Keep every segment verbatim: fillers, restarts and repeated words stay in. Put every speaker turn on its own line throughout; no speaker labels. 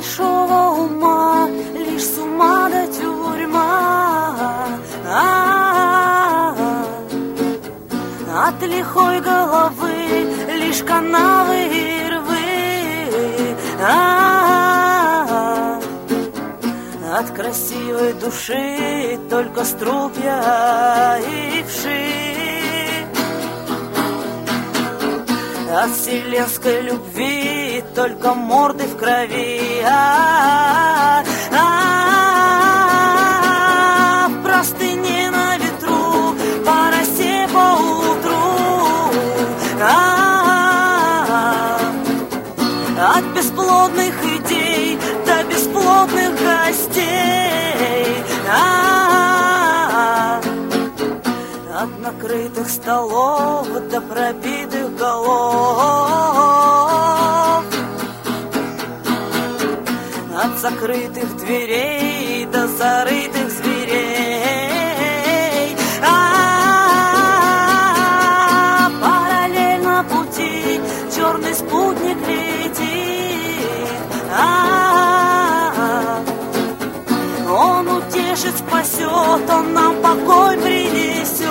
большого ума, лишь с ума да тюрьма. А-а-а. От лихой головы лишь канавы и рвы. А-а-а. От красивой души только струпья и вши. От вселенской любви только морды в крови. А-а-а. В простыне на ветру, по росе по утру. А-а-а. От бесплодных идей до бесплодных гостей. А-а-а. От накрытых столов до пробитых голов. От закрытых дверей до зарытых зверей. А-а-а. Параллельно пути черный спутник летит. А-а-а. Он утешит, спасет, он нам покой принесет.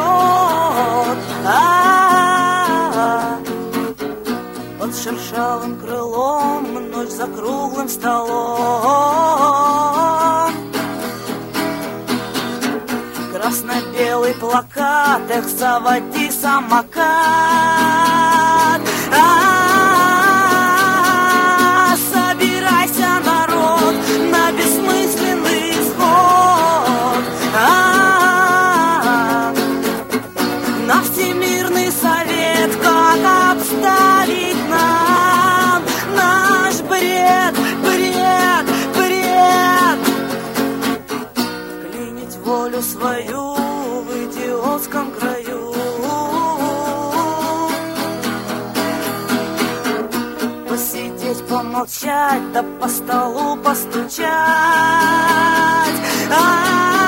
А-а-а. Под шершавым крылом ночь за круглым столом. Красно-белый плакат, эх, заводи самокат. А-а-а. Собирайся, народ, на бессмысленный исход. А-а-а. На Всемирный совет, как обставить нам наш бред, бред, бред. Клинить волю свою в идиотском краю. Посидеть, помолчать, да по столу постучать. А-а-а.